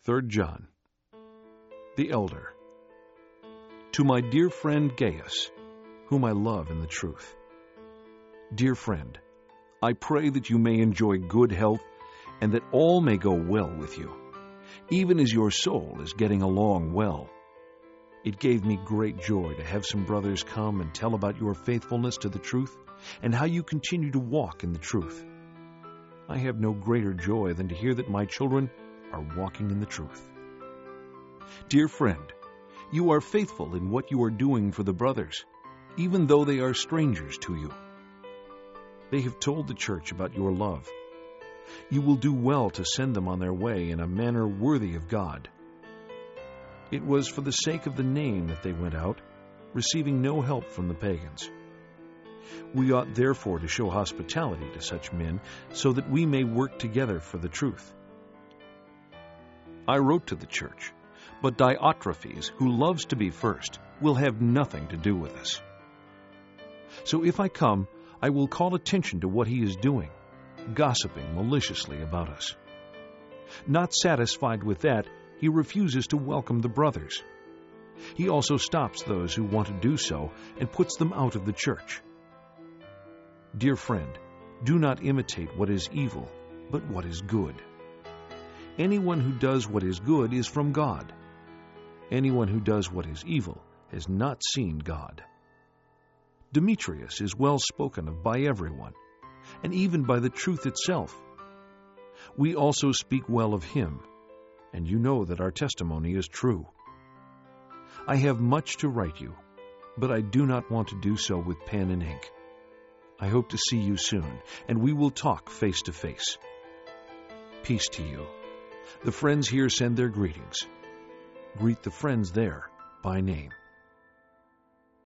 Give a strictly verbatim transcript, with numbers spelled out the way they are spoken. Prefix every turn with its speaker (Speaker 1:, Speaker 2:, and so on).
Speaker 1: Third John. The Elder. To my dear friend Gaius, whom I love in the truth. Dear friend, I pray that you may enjoy good health and that all may go well with you, even as your soul is getting along well. It gave me great joy to have some brothers come and tell about your faithfulness to the truth and how you continue to walk in the truth. I have no greater joy than to hear that my children are walking in the truth. Dear friend, you are faithful in what you are doing for the brothers, even though they are strangers to you. They have told the church about your love. You will do well to send them on their way in a manner worthy of God. It was for the sake of the name that they went out, receiving no help from the pagans. We ought therefore to show hospitality to such men, so that we may work together for the truth. I wrote to the church, but Diotrephes, who loves to be first, will have nothing to do with us. So if I come, I will call attention to what he is doing, gossiping maliciously about us. Not satisfied with that, he refuses to welcome the brothers. He also stops those who want to do so and puts them out of the church. Dear friend, do not imitate what is evil, but what is good. Anyone who does what is good is from God. Anyone who does what is evil has not seen God. Demetrius is well spoken of by everyone, and even by the truth itself. We also speak well of him, and you know that our testimony is true. I have much to write you, but I do not want to do so with pen and ink. I hope to see you soon, and we will talk face to face. Peace to you. The friends here send their greetings. Greet the friends there by name.